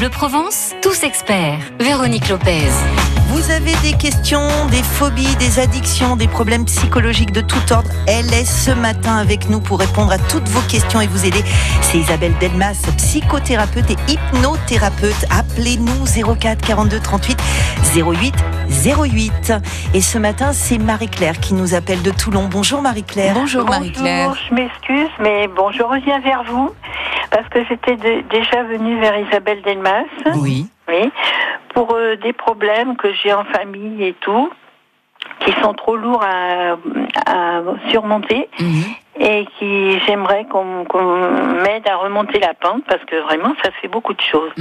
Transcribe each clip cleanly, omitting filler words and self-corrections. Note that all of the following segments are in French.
Bleu Provence, tous experts. Véronique Lopez. Vous avez des questions, des phobies, des addictions, des problèmes psychologiques de tout ordre. Elle est ce matin avec nous pour répondre à toutes vos questions et vous aider. C'est Isabelle Delmas, psychothérapeute et hypnothérapeute. Appelez-nous 04 42 38 08 08. Et ce matin, c'est Marie-Claire qui nous appelle de Toulon. Bonjour Marie-Claire. Bonjour Marie-Claire. Bonjour, je m'excuse, mais bon, je reviens vers vous parce que j'étais déjà venue vers Isabelle Delmas. Oui. Oui, pour des problèmes que j'ai en famille et tout, qui sont trop lourds à surmonter, et qui j'aimerais qu'on m'aide à remonter la pente parce que vraiment ça fait beaucoup de choses.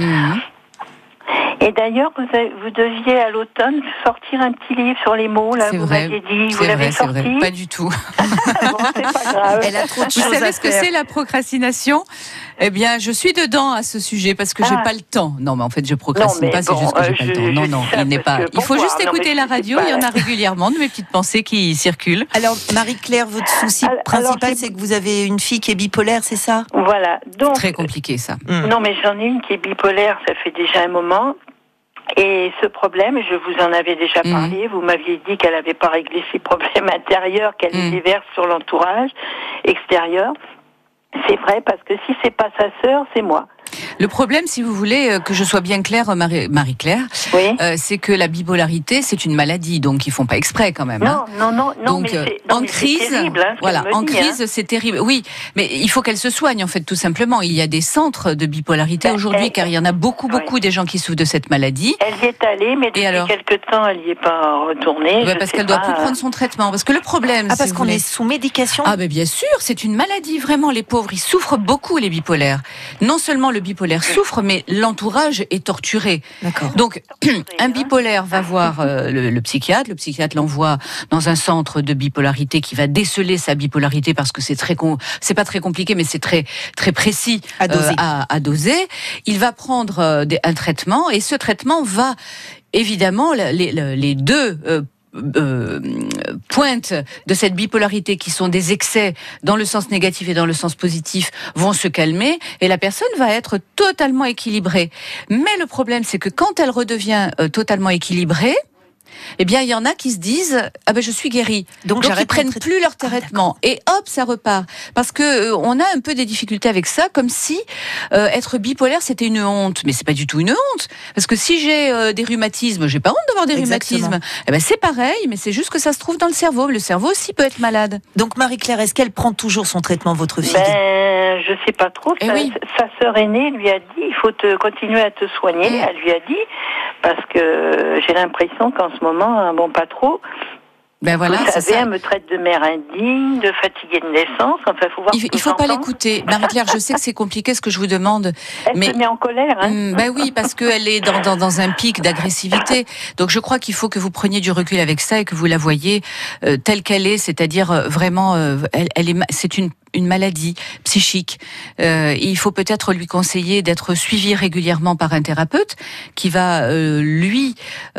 Et d'ailleurs, vous deviez à l'automne sortir un petit livre sur les mots, là, vous m'aviez dit, vous l'avez sorti? C'est vrai, pas du tout. Bon, c'est pas grave. Elle a trop de choses Vous savez à ce que faire. c'est la procrastination? Eh bien, je suis dedans à ce sujet parce que j'ai pas le temps. Non, mais en fait, je procrastine pas, c'est juste que j'ai pas le temps. Non, il n'est pas. Il faut juste écouter la radio. Il y en a régulièrement de mes petites pensées qui circulent. Alors Marie-Claire, votre souci principal, c'est que vous avez une fille qui est bipolaire, c'est ça? Voilà. Donc, Très compliqué ça. non, mais j'en ai une qui est bipolaire, ça fait déjà un moment. Et ce problème, je vous en avais déjà parlé, vous m'aviez dit qu'elle n'avait pas réglé ses problèmes intérieurs, qu'elle les déverse sur l'entourage extérieur. C'est vrai, parce que si c'est pas sa sœur, c'est moi. Le problème, si vous voulez que je sois bien claire, Marie-Claire, Oui. c'est que la bipolarité, c'est une maladie, donc ils font pas exprès quand même. Non, Donc mais en crise, c'est terrible, hein, voilà, en dit, crise, c'est terrible. Oui, mais il faut qu'elle se soigne en fait, tout simplement. Il y a des centres de bipolarité aujourd'hui, car il y en a beaucoup des gens qui souffrent de cette maladie. Elle y est allée, mais depuis quelque temps, elle n'y est pas retournée. Parce qu'elle doit plus prendre son traitement. Parce que le problème, parce qu'on est sous médication. Ah, mais bien sûr, c'est une maladie vraiment. Les pauvres, ils souffrent beaucoup, les bipolaires. Non seulement le bipolaire souffre, mais l'entourage est torturé. D'accord. Donc, un bipolaire va voir le psychiatre. Le psychiatre l'envoie dans un centre de bipolarité qui va déceler sa bipolarité parce que c'est pas très compliqué, mais c'est très très précis à doser. Il va prendre un traitement et ce traitement va évidemment les deux pointes de cette bipolarité qui sont des excès dans le sens négatif et dans le sens positif vont se calmer et la personne va être totalement équilibrée. Mais le problème, c'est que quand elle redevient totalement équilibrée, eh bien, il y en a qui se disent je suis guérie. Donc ils prennent plus leur traitement et hop, ça repart. Parce que on a un peu des difficultés avec ça, comme si être bipolaire c'était une honte. Mais c'est pas du tout une honte. Parce que si j'ai des rhumatismes, j'ai pas honte d'avoir des rhumatismes. Eh ben c'est pareil, mais c'est juste que ça se trouve dans le cerveau. Le cerveau aussi peut être malade. Donc Marie-Claire, est-ce qu'elle prend toujours son traitement, votre fille? Je sais pas trop. Sa sœur aînée lui a dit il faut continuer à te soigner. Elle lui a dit parce que j'ai l'impression qu'en ce moment, pas trop. Ben voilà, vous savez, elle me traite de mère indigne, de fatiguée de naissance. Enfin, faut voir. Il faut pas l'écouter, Marie-Claire. Je sais que c'est compliqué ce que je vous demande. Elle se met en colère. Ben oui, parce qu'elle est dans un pic d'agressivité. Donc je crois qu'il faut que vous preniez du recul avec ça et que vous la voyez telle qu'elle est, c'est-à-dire vraiment, c'est une maladie psychique. Il faut peut-être lui conseiller d'être suivi régulièrement par un thérapeute qui va lui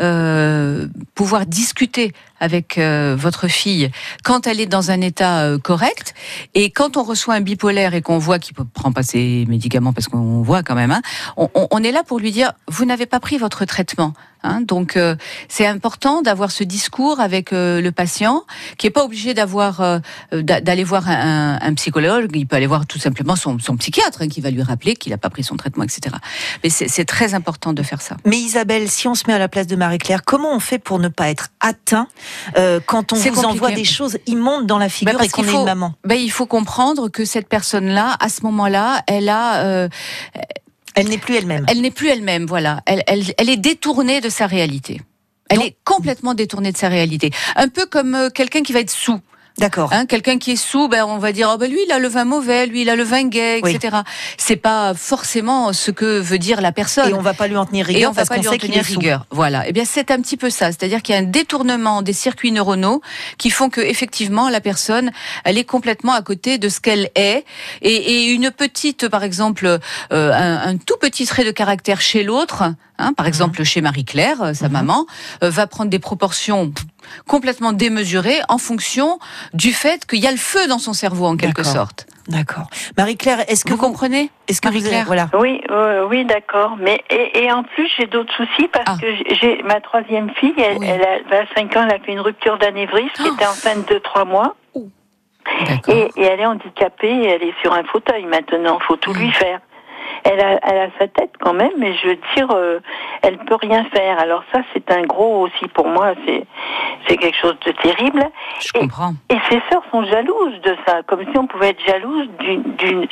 pouvoir discuter avec votre fille quand elle est dans un état correct. Et quand on reçoit un bipolaire et qu'on voit qu'il ne prend pas ses médicaments, parce qu'on voit quand même, on est là pour lui dire vous n'avez pas pris votre traitement. Donc c'est important d'avoir ce discours avec le patient, qui est pas obligé d'aller voir un psychologue. Il peut aller voir tout simplement son psychiatre, qui va lui rappeler qu'il n'a pas pris son traitement, etc. Mais c'est très important de faire ça. Mais Isabelle, si on se met à la place de Marie-Claire, comment on fait pour ne pas être atteint quand on vous envoie des choses immondes dans la figure et qu'on est une maman? Il faut comprendre que cette personne-là, à ce moment-là, elle n'est plus elle-même. Elle n'est plus elle-même, voilà. Elle est détournée de sa réalité. Elle est complètement détournée de sa réalité. Un peu comme quelqu'un qui va être saoul. D'accord. Quelqu'un qui est saoul, on va dire lui il a le vin mauvais, lui il a le vin gai, etc. C'est pas forcément ce que veut dire la personne. Et on va pas lui en tenir rigueur parce qu'on sait qu'il est rigueur. Voilà. Eh bien c'est un petit peu ça, c'est-à-dire qu'il y a un détournement des circuits neuronaux qui font que effectivement la personne elle est complètement à côté de ce qu'elle est et une petite, par exemple, un tout petit trait de caractère chez l'autre. Par exemple, chez Marie-Claire, sa maman, va prendre des proportions complètement démesurées en fonction du fait qu'il y a le feu dans son cerveau, en quelque sorte. D'accord. Marie-Claire, est-ce que vous comprenez? Est-ce que Marie-Claire, voilà. Oui, d'accord. Mais et en plus, j'ai d'autres soucis parce que j'ai ma troisième fille, elle a 5 ans, elle a fait une rupture d'anévrisme, qui était enceinte de 3 mois. Et elle est handicapée, et elle est sur un fauteuil maintenant, faut tout lui faire. Elle a sa tête quand même, mais je veux dire, elle peut rien faire. Alors ça, c'est un gros aussi pour moi, c'est quelque chose de terrible. Je comprends. Et ses sœurs sont jalouses de ça, comme si on pouvait être jalouse d'une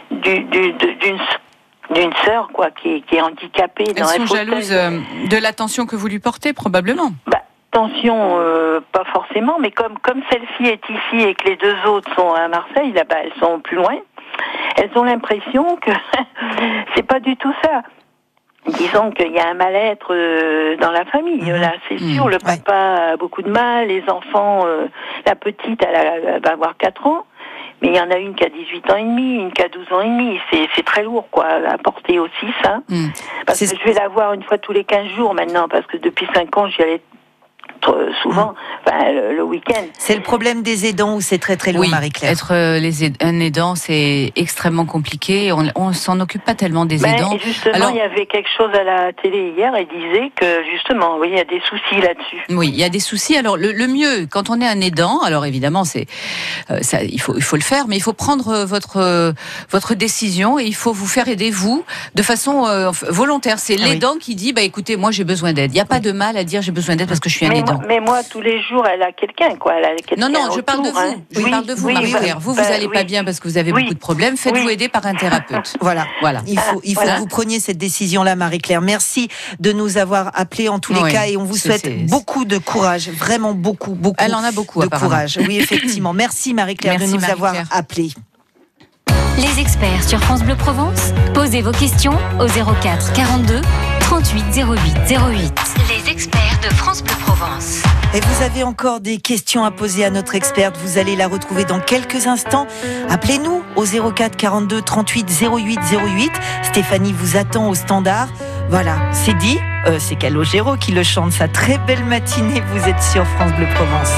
sœur quoi, qui est handicapée. Elles sont jalouses de l'attention que vous lui portez, probablement. Attention, pas forcément, mais comme celle-ci est ici et que les 2 autres sont à Marseille, là-bas, elles sont plus loin. Elles ont l'impression que c'est pas du tout ça. Disons qu'il y a un mal-être dans la famille. Là, c'est sûr. Le papa a beaucoup de mal. Les enfants, la petite, elle va avoir 4 ans. Mais il y en a une qui a 18 ans et demi, une qui a 12 ans et demi. C'est très lourd, quoi, à porter aussi, ça. Parce que je vais la voir une fois tous les 15 jours maintenant, parce que depuis 5 ans, j'y allais souvent, le week-end. C'est le problème des aidants où c'est très très lourd, Marie-Claire. Être un aidant, c'est extrêmement compliqué. On s'en occupe pas tellement des aidants. Justement, il y avait quelque chose à la télé hier, et disait que justement, il y a des soucis là-dessus. Oui, il y a des soucis. Alors le mieux, quand on est un aidant, alors évidemment, il faut le faire, mais il faut prendre votre décision et il faut vous faire aider vous de façon volontaire. C'est l'aidant qui dit, écoutez, moi j'ai besoin d'aide. Il n'y a pas de mal à dire j'ai besoin d'aide parce que je suis un aidant. Mais moi, tous les jours, elle a quelqu'un, quoi. Non, je parle de vous. Je parle de vous, Marie-Claire. Vous allez pas bien parce que vous avez beaucoup de problèmes. Faites-vous aider par un thérapeute. Voilà. Il faut que vous preniez cette décision-là, Marie-Claire. Merci de nous avoir appelés en tous les cas et on vous souhaite beaucoup de courage. Vraiment beaucoup. Elle en a beaucoup, de courage. Oui, effectivement. Merci, Marie-Claire, de nous avoir appelés. Les experts sur France Bleu Provence, posez vos questions au 04 42 38 08 08. Les experts de France Bleu Provence. Et vous avez encore des questions à poser à notre experte, vous allez la retrouver dans quelques instants. Appelez-nous au 04 42 38 08 08. Stéphanie vous attend au standard. Voilà, c'est dit. C'est Calogero qui le chante. Sa très belle matinée, vous êtes sur France Bleu Provence.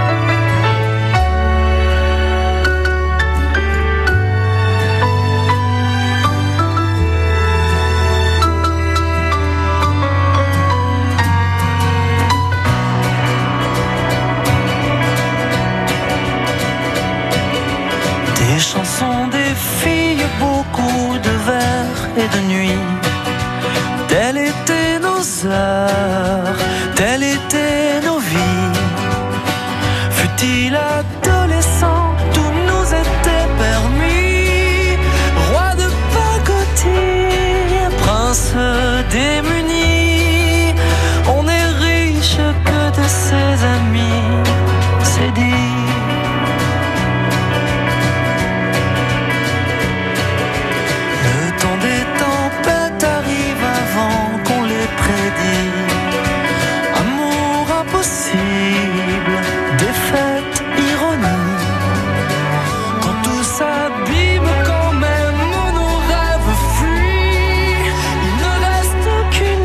Des chansons, des filles, beaucoup de vers et de nuits. Telles étaient nos heures, telles étaient nos vies. Fut-il adolescent, tout nous était permis. Roi de pacotille, prince démuni. On est riche que de ses amis, c'est dit. Amour impossible, défaite, ironie. Quand tout s'abîme, quand même nos rêves fuient, il ne reste qu'une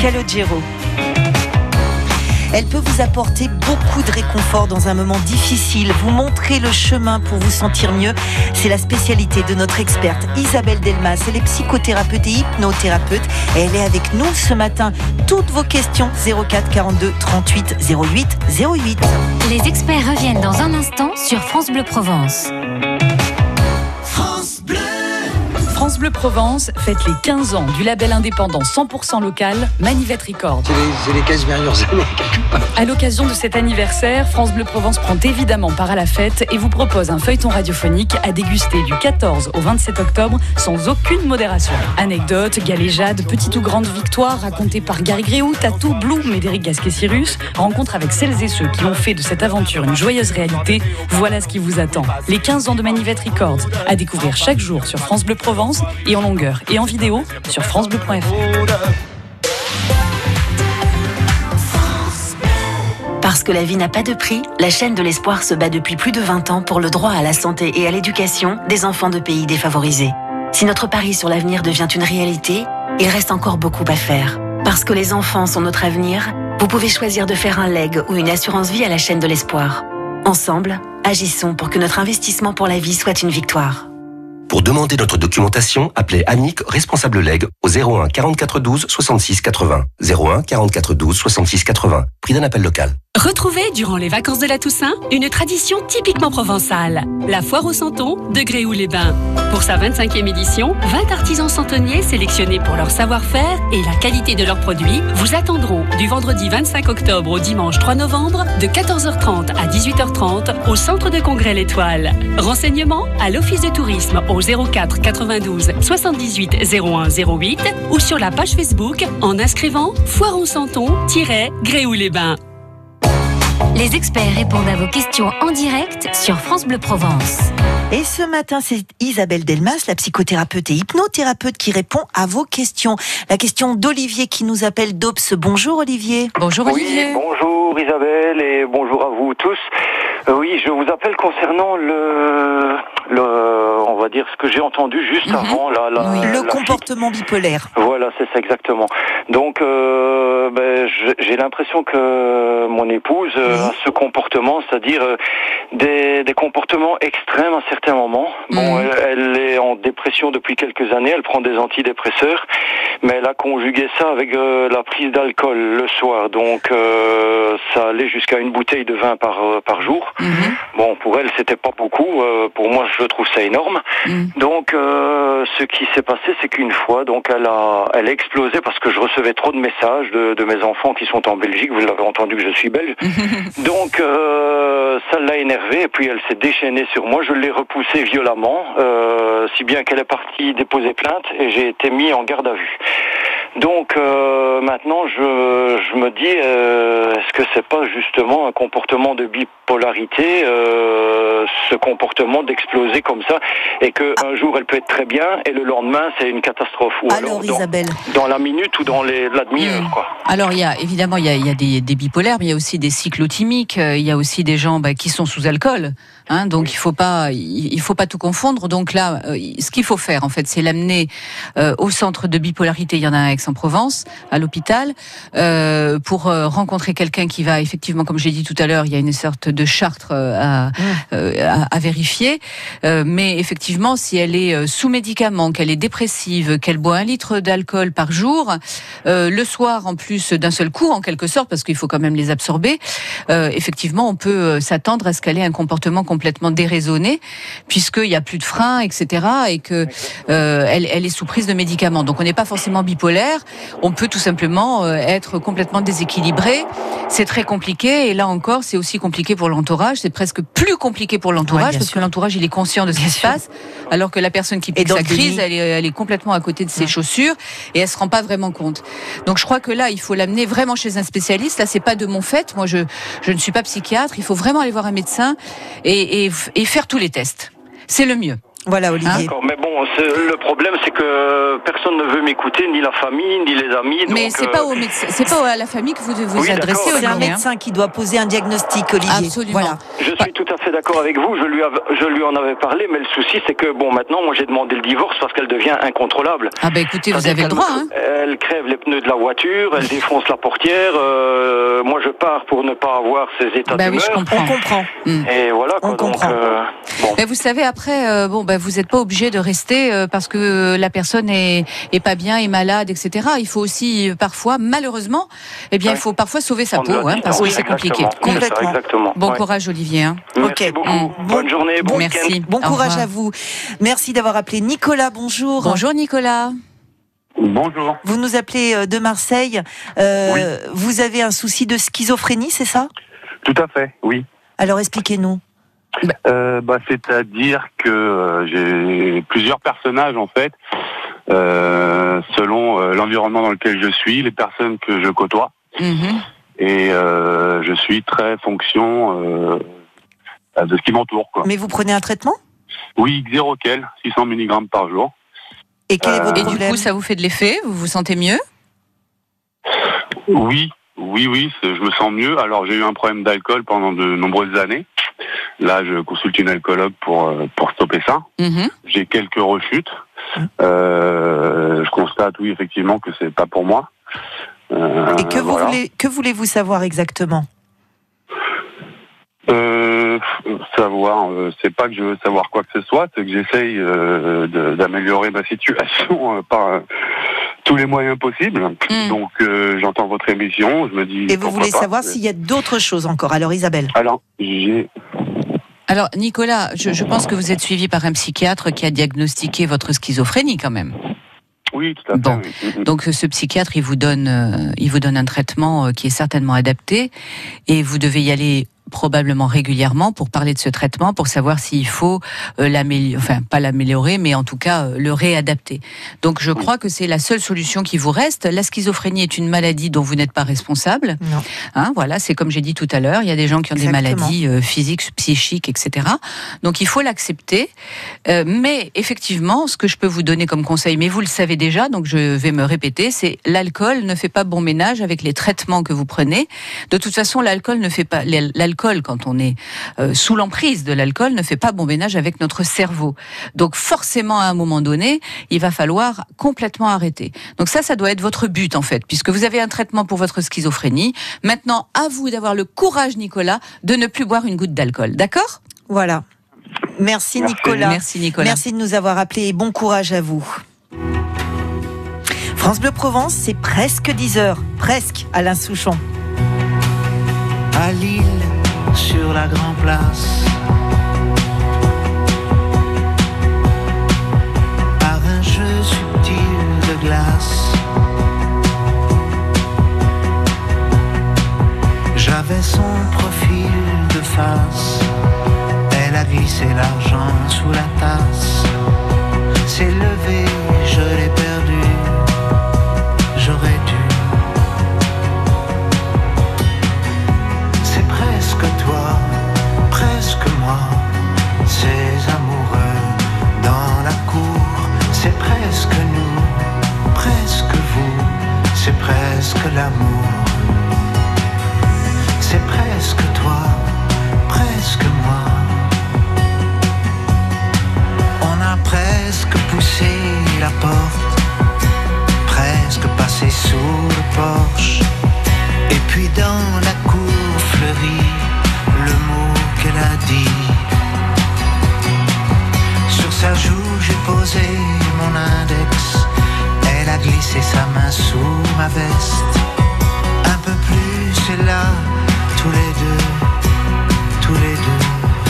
Calogero. Elle peut vous apporter beaucoup de réconfort dans un moment difficile, vous montrer le chemin pour vous sentir mieux. C'est la spécialité de notre experte Isabelle Delmas. Elle est psychothérapeute et hypnothérapeute et elle est avec nous ce matin. Toutes vos questions 04 42 38 08 08. Les experts reviennent dans un instant sur France Bleu Provence. France Bleu Provence fête les 15 ans du label indépendant 100% local Manivette Records. C'est les 15 meilleures années quelque part. À l'occasion de cet anniversaire, France Bleu Provence prend évidemment part à la fête et vous propose un feuilleton radiophonique à déguster du 14 au 27 octobre sans aucune modération. Anecdotes, galéjades, petites ou grandes victoires racontées par Gary Gréou, Tatou, Blue, Médéric Gasquet-Cyrus, rencontre avec celles et ceux qui ont fait de cette aventure une joyeuse réalité. Voilà ce qui vous attend. Les 15 ans de Manivette Records, à découvrir chaque jour sur France Bleu Provence et en longueur et en vidéo sur francebleu.fr. Parce que la vie n'a pas de prix, la chaîne de l'espoir se bat depuis plus de 20 ans pour le droit à la santé et à l'éducation des enfants de pays défavorisés. Si notre pari sur l'avenir devient une réalité, il reste encore beaucoup à faire. Parce que les enfants sont notre avenir, vous pouvez choisir de faire un leg ou une assurance vie à la chaîne de l'espoir. Ensemble, agissons pour que notre investissement pour la vie soit une victoire. Pour demander notre documentation, appelez Annick, responsable leg, au 01 44 12 66 80. 01 44 12 66 80. Prix d'un appel local. Retrouvez durant les vacances de la Toussaint une tradition typiquement provençale, la foire au santon de Gréoux-les-Bains. Pour sa 25e édition, 20 artisans santonniers sélectionnés pour leur savoir-faire et la qualité de leurs produits vous attendront du vendredi 25 octobre au dimanche 3 novembre de 14h30 à 18h30 au centre de congrès L'Étoile. Renseignements à l'Office de tourisme au 04 92 78 01 08 ou sur la page Facebook en inscrivant Foire au Santon-Gréoux-les-Bains. Les experts répondent à vos questions en direct sur France Bleu Provence. Et ce matin, c'est Isabelle Delmas, la psychothérapeute et hypnothérapeute qui répond à vos questions. La question d'Olivier qui nous appelle d'Obs. Bonjour Olivier. Bonjour Olivier. Oui, bonjour Isabelle et bonjour à vous tous. Oui, je vous appelle concernant on va dire ce que j'ai entendu juste avant. Le comportement bipolaire. Voilà, c'est ça exactement. Donc, j'ai l'impression que mon épouse a ce comportement, c'est-à-dire des comportements extrêmes à certains moments. Bon, elle est en dépression depuis quelques années, elle prend des antidépresseurs, mais elle a conjugué ça avec la prise d'alcool le soir. Donc, ça allait jusqu'à une bouteille de vin par jour. Bon, pour elle, c'était pas beaucoup. Pour moi, je trouve ça énorme. Donc, ce qui s'est passé, c'est qu'une fois, donc, elle a explosé parce que je recevais trop de messages de mes enfants qui sont en Belgique. Vous l'avez entendu que je suis belge. Donc, ça l'a énervée et puis elle s'est déchaînée sur moi. Je l'ai repoussée violemment, si bien qu'elle est partie déposer plainte et j'ai été mis en garde à vue. Donc maintenant je me dis est-ce que c'est pas justement un comportement de bipolarité, ce comportement d'exploser comme ça et que un jour elle peut être très bien et le lendemain c'est une catastrophe ou alors Isabelle, dans la minute ou dans la demi-heure quoi. Alors il y a évidemment il y a des bipolaires, mais il y a aussi des cyclotimiques, il y a aussi des gens qui sont sous alcool. Donc il faut pas tout confondre. Donc là, ce qu'il faut faire en fait, c'est l'amener au centre de bipolarité. Il y en a un à Aix-en-Provence, à l'hôpital, pour rencontrer quelqu'un qui va effectivement, comme j'ai dit tout à l'heure, il y a une sorte de charte à vérifier. Mais effectivement, si elle est sous médicament, qu'elle est dépressive, qu'elle boit 1 litre d'alcool par jour, le soir en plus d'un seul coup, en quelque sorte, parce qu'il faut quand même les absorber. Effectivement, on peut s'attendre à ce qu'elle ait un comportement complètement déraisonné, puisqu'il n'y a plus de frein, etc., et que elle est sous prise de médicaments. Donc on n'est pas forcément bipolaire, on peut tout simplement être complètement déséquilibré. C'est très compliqué, et là encore, c'est aussi compliqué pour l'entourage. C'est presque plus compliqué pour l'entourage, parce que l'entourage, il est conscient de ce qui se passe, alors que la personne qui pique sa crise, elle est complètement à côté de ses chaussures, et elle se rend pas vraiment compte. Donc je crois que là, il faut l'amener vraiment chez un spécialiste. Là, c'est pas de mon fait. Moi, je ne suis pas psychiatre. Il faut vraiment aller voir un médecin et faire tous les tests. C'est le mieux. Voilà, Olivier. D'accord, mais bon, bon, le problème, c'est que personne ne veut m'écouter, ni la famille, ni les amis. Mais donc, c'est pas au médecin, c'est pas à la famille que vous vous adressez. C'est un médecin qui doit poser un diagnostic, Olivier. Absolument. Voilà. Je suis tout à fait d'accord avec vous. Je lui en avais parlé, mais le souci, c'est que bon, maintenant, moi, j'ai demandé le divorce parce qu'elle devient incontrôlable. Ah ben écoutez, vous avez le droit. Elle crève les pneus de la voiture, elle défonce la portière. Moi, je pars pour ne pas avoir ces états d'humeur. Oui, je comprends. On comprend. Et voilà. On comprend. Bon. Mais vous savez, après, vous n'êtes pas obligé de rester parce que la personne est pas bien, est malade, etc. Il faut aussi parfois, malheureusement, il faut parfois sauver sa peau, parce que c'est compliqué. Complètement. Exactement. Bon courage, Olivier. Merci beaucoup. Bonne journée, bon week-end. Merci. Bon courage à vous. Merci d'avoir appelé. Nicolas, bonjour. Bonjour Nicolas. Bonjour. Vous nous appelez de Marseille. Oui. Vous avez un souci de schizophrénie, c'est ça ? Tout à fait, oui. Alors expliquez-nous. C'est-à-dire que j'ai plusieurs personnages en fait, selon l'environnement dans lequel je suis, les personnes que je côtoie. Et je suis très fonction de ce qui m'entoure, quoi. Mais vous prenez un traitement ? Oui, Xeroquel, 600 mg par jour. Et quel est votre Et problème ? du coup, ça vous fait de l'effet ? Vous vous sentez mieux ? Oui, je me sens mieux. Alors j'ai eu un problème d'alcool pendant de nombreuses années. Là, je consulte une alcoologue pour stopper ça. J'ai quelques rechutes. Je constate, oui, effectivement, que c'est pas pour moi. Et que voulez-vous savoir exactement ? Savoir, c'est pas que je veux savoir quoi que ce soit, c'est que j'essaye d'améliorer ma situation par tous les moyens possibles. Donc j'entends votre émission, je me dis... Et vous voulez savoir s'il y a d'autres choses encore. Alors Isabelle. Alors Nicolas, je pense que vous êtes suivi par un psychiatre qui a diagnostiqué votre schizophrénie quand même. Oui, tout à fait. Bon. Donc ce psychiatre, il vous donne un traitement qui est certainement adapté et vous devez y aller probablement régulièrement pour parler de ce traitement, pour savoir s'il faut pas l'améliorer, mais en tout cas le réadapter. Donc je crois que c'est la seule solution qui vous reste. La schizophrénie est une maladie dont vous n'êtes pas responsable. Non. Voilà, c'est comme j'ai dit tout à l'heure, il y a des gens qui ont des maladies physiques, psychiques, etc. Donc il faut l'accepter. Mais effectivement, ce que je peux vous donner comme conseil, mais vous le savez déjà, donc je vais me répéter, c'est l'alcool ne fait pas bon ménage avec les traitements que vous prenez. De toute façon, l'alcool, quand on est sous l'emprise de l'alcool, ne fait pas bon ménage avec notre cerveau. Donc forcément, à un moment donné, il va falloir complètement arrêter. Donc ça doit être votre but en fait, puisque vous avez un traitement pour votre schizophrénie. Maintenant, à vous d'avoir le courage, Nicolas, de ne plus boire une goutte d'alcool. D'accord ? Voilà. Merci Nicolas. Merci Nicolas. Merci de nous avoir appelés et bon courage à vous. France Bleu Provence, c'est presque 10h. Presque, Alain Souchon. À Lille, sur la Grand Place, par un jeu subtil de glace, j'avais son profil de face. Elle a glissé l'argent sous la tasse. S'est levé, je l'ai perdu. J'aurais dû. C'est presque toi, presque moi, ces amoureux dans la cour. C'est presque nous, presque vous, c'est presque l'amour. C'est presque toi, presque moi. On a presque poussé la porte, presque passé sous le porche. Et puis dans la cour fleurie, le mot qu'elle a dit. Sur sa joue j'ai posé mon index. Elle a glissé sa main sous ma veste. Un peu plus c'est là, tous les deux, tous les deux.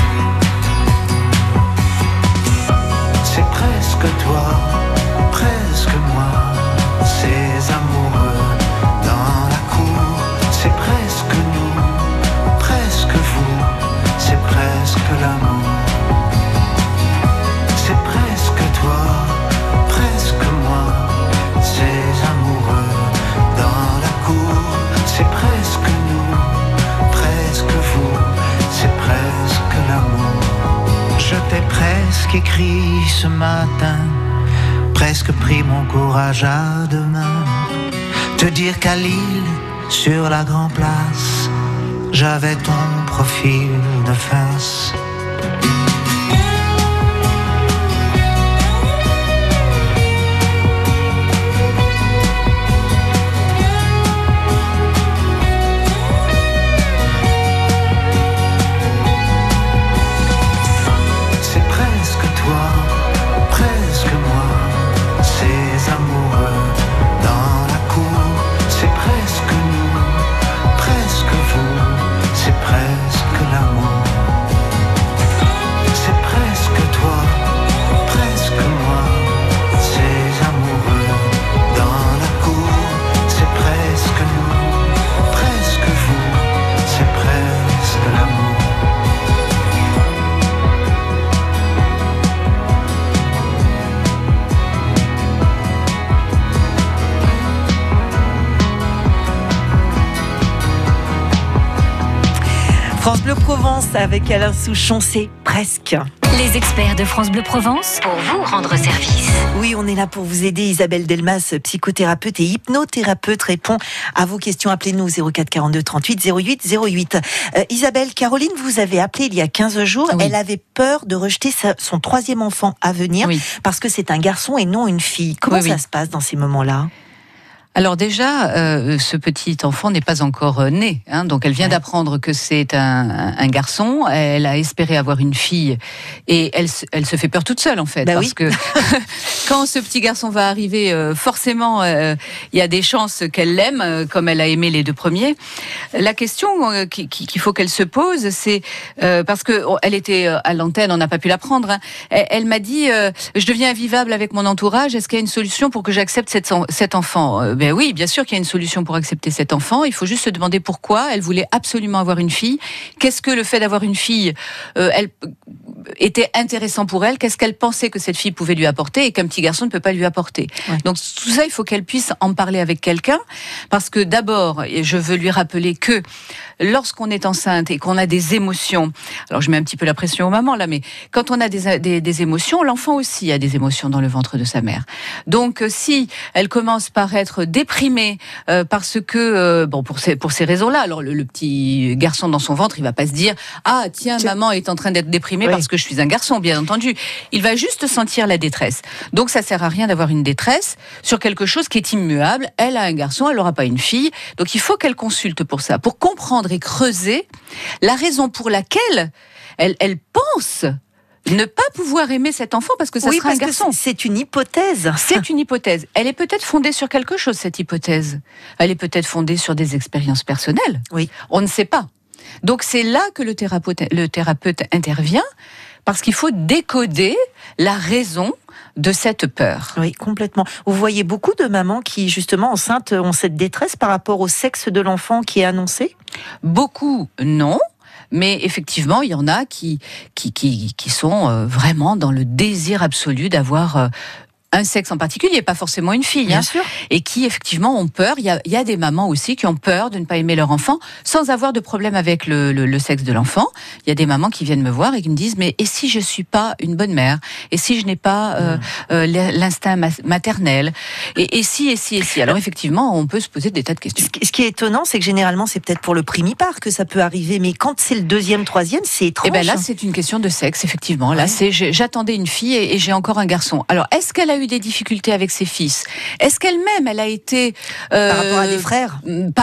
C'est presque toi, presque moi, ces amoureux dans la cour. C'est presque nous, presque vous, c'est presque l'amour. C'est presque toi, presque moi, ces amoureux dans la cour. C'est presque nous, presque vous, c'est presque l'amour. Je t'ai presque écrit ce matin presque pris mon courage à deux mains. Te dire qu'à Lille, sur la Grand Place, j'avais ton profil de face. France Bleu Provence avec Alain Souchon, c'est presque. Les experts de France Bleu Provence pour vous rendre service. Oui, on est là pour vous aider. Isabelle Delmas, psychothérapeute et hypnothérapeute, répond à vos questions. Appelez-nous 04 42 38 08 08. Isabelle, Caroline, vous avez appelé il y a 15 jours. Oui. Elle avait peur de rejeter son troisième enfant à venir parce que c'est un garçon et non une fille. Comment ça se passe dans ces moments-là ? Alors déjà, ce petit enfant n'est pas encore né, hein, donc elle vient d'apprendre que c'est un garçon. Elle a espéré avoir une fille et elle se fait peur toute seule en fait, parce que quand ce petit garçon va arriver, forcément, il y a des chances qu'elle l'aime, comme elle a aimé les deux premiers. La question qu'il faut qu'elle se pose, c'est parce que elle était à l'antenne, on n'a pas pu la prendre. Hein, elle m'a dit, je deviens invivable avec mon entourage. Est-ce qu'il y a une solution pour que j'accepte cet enfant? Ben oui, bien sûr qu'il y a une solution pour accepter cet enfant. Il faut juste se demander pourquoi. Elle voulait absolument avoir une fille. Qu'est-ce que le fait d'avoir une fille était intéressant pour elle? Qu'est-ce qu'elle pensait que cette fille pouvait lui apporter et qu'un petit garçon ne peut pas lui apporter? Donc tout ça, il faut qu'elle puisse en parler avec quelqu'un. Parce que d'abord, je veux lui rappeler que lorsqu'on est enceinte et qu'on a des émotions, alors je mets un petit peu la pression aux mamans là, mais quand on a des émotions, l'enfant aussi a des émotions dans le ventre de sa mère. Donc si elle commence par être déprimée parce que pour ces raisons-là, alors le petit garçon dans son ventre, il va pas se dire ah tiens maman est en train d'être déprimée parce que je suis un garçon, bien entendu. Il va juste sentir la détresse. Donc ça sert à rien d'avoir une détresse sur quelque chose qui est immuable. Elle a un garçon, elle n'aura pas une fille. Donc il faut qu'elle consulte pour ça, pour comprendre et creuser la raison pour laquelle elle pense ne pas pouvoir aimer cet enfant parce que ça sera un garçon. C'est une hypothèse. C'est une hypothèse. Elle est peut-être fondée sur quelque chose, cette hypothèse. Elle est peut-être fondée sur des expériences personnelles. Oui. On ne sait pas. Donc c'est là que le thérapeute intervient, parce qu'il faut décoder la raison de cette peur. Oui, complètement. Vous voyez beaucoup de mamans qui, justement, enceintes, ont cette détresse par rapport au sexe de l'enfant qui est annoncé ? Beaucoup, non. Mais effectivement, il y en a qui sont vraiment dans le désir absolu d'avoir un sexe en particulier, pas forcément une fille, bien sûr, et qui effectivement ont peur. Il y a des mamans aussi qui ont peur de ne pas aimer leur enfant sans avoir de problème avec le sexe de l'enfant. Il y a des mamans qui viennent me voir et qui me disent mais et si je suis pas une bonne mère, et si je n'ai pas l'instinct maternel, et si. Alors effectivement, on peut se poser des tas de questions. Ce qui est étonnant, c'est que généralement c'est peut-être pour le primipare que ça peut arriver, mais quand c'est le deuxième, troisième, c'est étrange. Et ben là, c'est une question de sexe, effectivement. Là, j'attendais une fille et j'ai encore un garçon. Alors, est-ce qu'elle a eu des difficultés avec ses fils? Est-ce qu'elle-même, elle a été par rapport à des frères,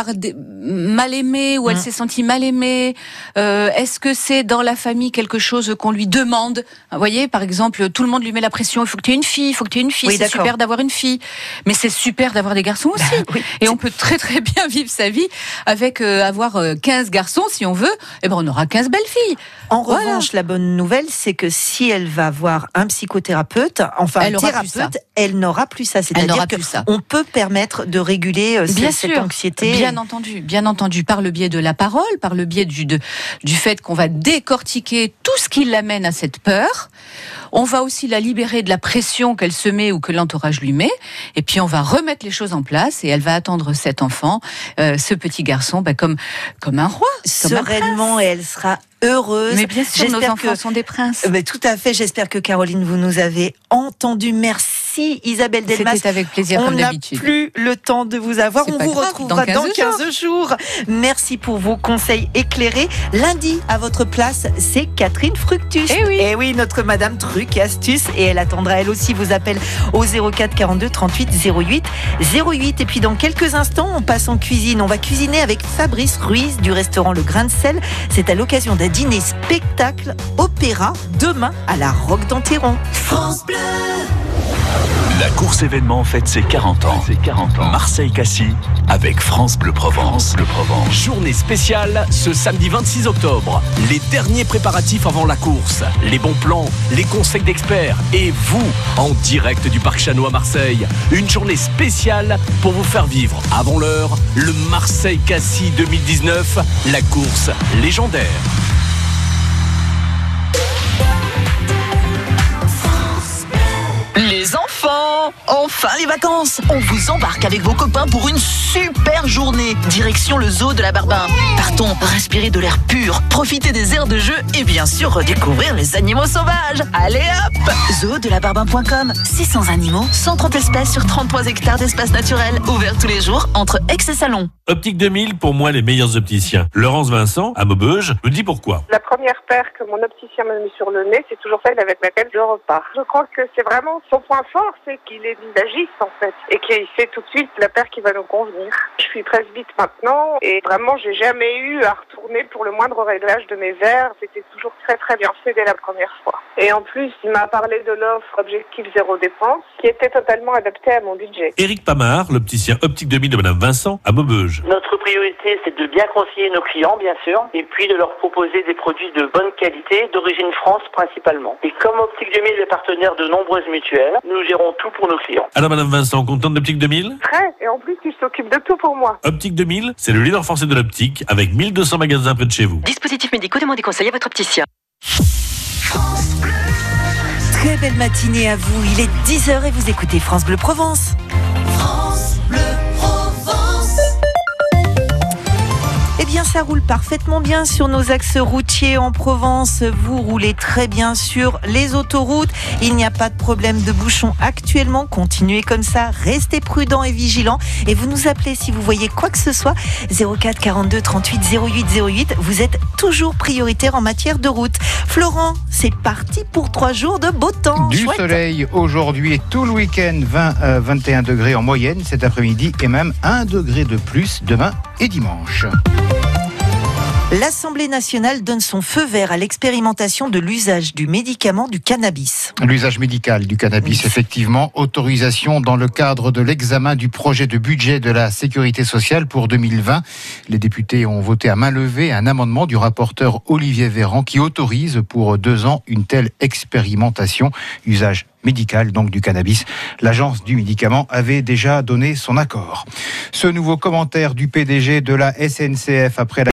mal aimée, ou elle s'est sentie mal aimée? Est-ce que c'est dans la famille quelque chose qu'on lui demande? Vous voyez, par exemple, tout le monde lui met la pression. Il faut que tu aies une fille, il faut que tu aies une fille. Oui, c'est super d'avoir une fille, mais c'est super d'avoir des garçons aussi. Et on peut très très bien vivre sa vie avec avoir 15 garçons si on veut. Et ben on aura 15 belles filles. En revanche, la bonne nouvelle, c'est que si elle va voir un psychothérapeute, enfin un thérapeute, elle n'aura plus ça. C'est-à-dire qu'on peut permettre de réguler cette anxiété. Bien entendu, par le biais de la parole, par le biais du fait qu'on va décortiquer tout ce qui l'amène à cette peur. On va aussi la libérer de la pression qu'elle se met ou que l'entourage lui met. Et puis on va remettre les choses en place et elle va attendre cet enfant, ce petit garçon, comme un roi. Sereinement, et elle sera heureuse. Mais bien sûr, nos enfants sont des princes. Tout à fait. J'espère que Caroline, vous nous avez entendu. Merci Merci Isabelle Delmas. C'était avec plaisir comme d'habitude. On n'a plus le temps de vous avoir. On vous retrouvera dans 15 jours. Merci pour vos conseils éclairés. Lundi, à votre place, c'est Catherine Fructus. Eh oui, notre Madame Truc et Astuce. Et elle attendra elle aussi vos appels au 04 42 38 08 08. Et puis dans quelques instants, on passe en cuisine. On va cuisiner avec Fabrice Ruiz du restaurant Le Grain de Sel. C'est à l'occasion d'un dîner spectacle opéra demain à la Roque d'Enterron. France Bleu. La course événement fête ses 40 ans. Marseille-Cassis avec France Bleu Provence. Journée spéciale ce samedi 26 octobre. Les derniers préparatifs avant la course. Les bons plans, les conseils d'experts et vous en direct du Parc Chano à Marseille. Une journée spéciale pour vous faire vivre avant l'heure le Marseille-Cassis 2019, la course légendaire. Les enfants, enfin les vacances. On vous embarque avec vos copains pour une super journée. Direction le zoo de la Barbin. Partons respirer de l'air pur, profiter des aires de jeu et bien sûr redécouvrir les animaux sauvages. Allez hop, zoodelaBarbin.com. 600 animaux, 130 espèces sur 33 hectares d'espace naturel. Ouvert tous les jours entre Aix et Salon. Optique 2000, pour moi les meilleurs opticiens. Laurence Vincent, à Maubeuge, me dit pourquoi. La première paire que mon opticien m'a mis sur le nez, c'est toujours celle avec laquelle je repars. Je crois que c'est vraiment son point fort, c'est qu'il est visagiste en fait, et qu'il sait tout de suite la paire qui va nous convenir. Je suis presbyte maintenant, et vraiment j'ai jamais eu à retourner pour le moindre réglage de mes verres. C'était toujours très très bien fait dès la première fois. Et en plus, il m'a parlé de l'offre Objectif Zéro Dépense, qui était totalement adaptée à mon budget. Éric Pamard, l'opticien Optique 2000 de Madame Vincent, à Maubeuge. Notre priorité, c'est de bien conseiller nos clients, bien sûr, et puis de leur proposer des produits de bonne qualité, d'origine France principalement. Et comme Optique 2000 est partenaire de nombreuses mutuelles, nous gérons tout pour nos clients. Alors Madame Vincent, contente d'Optique 2000 ? Très, et en plus, il s'occupe de tout pour moi. Optique 2000, c'est le leader français de l'optique, avec 1200 magasins près de chez vous. Dispositifs médicaux, demandez conseil à votre opticien. Très belle matinée à vous. Il est 10h et vous écoutez France Bleu Provence. France Bleu Provence. Eh bien, ça roule parfaitement bien sur nos axes routiers en Provence. Vous roulez très bien sur les autoroutes. Il n'y a pas de problème de bouchon actuellement. Continuez comme ça. Restez prudents et vigilants. Et vous nous appelez si vous voyez quoi que ce soit. 04 42 38 08 08. Vous êtes toujours prioritaire en matière de route. Florent, c'est parti pour 3 jours de beau temps. Du soleil aujourd'hui et tout le week-end. 20-21 degrés en moyenne cet après-midi et même 1 degré de plus demain et dimanche. L'Assemblée nationale donne son feu vert à l'expérimentation de l'usage du médicament du cannabis. L'usage médical du cannabis, effectivement. Autorisation dans le cadre de l'examen du projet de budget de la Sécurité sociale pour 2020. Les députés ont voté à main levée un amendement du rapporteur Olivier Véran qui autorise pour 2 ans une telle expérimentation. Usage médical donc du cannabis. L'agence du médicament avait déjà donné son accord. Ce nouveau commentaire du PDG de la SNCF après la